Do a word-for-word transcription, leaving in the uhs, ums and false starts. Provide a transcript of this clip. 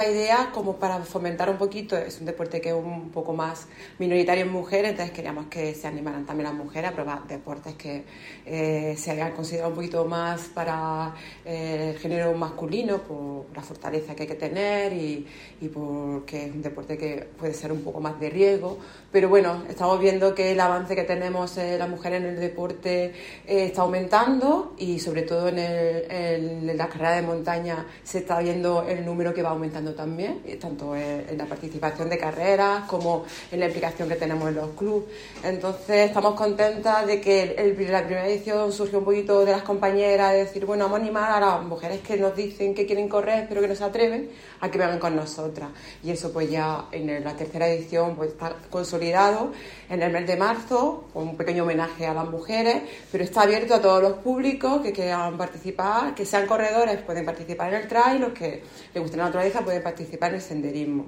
La idea como para fomentar un poquito, es un deporte que es un poco más minoritario en mujeres, entonces queríamos que se animaran también las mujeres a probar deportes que eh, se hayan considerado un poquito más para eh, el género masculino, por la fortaleza que hay que tener y, y porque es un deporte que puede ser un poco más de riesgo, pero bueno, estamos viendo que el avance que tenemos eh, las mujeres en el deporte eh, está aumentando y sobre todo en, el, en la carrera de montaña se está viendo el número que va aumentando también, tanto en la participación de carreras como en la implicación que tenemos en los clubes. Entonces estamos contentas de que el, el, la primera edición surgió un poquito de las compañeras, de decir, bueno, vamos a animar a las mujeres que nos dicen que quieren correr pero que no se atreven a que vengan con nosotras. Y eso pues ya en la tercera edición pues está consolidado en el mes de marzo, con un pequeño homenaje a las mujeres, pero está abierto a todos los públicos que quieran participar, que sean corredores pueden participar en el trail, los que les guste la naturaleza pueden participar en el senderismo.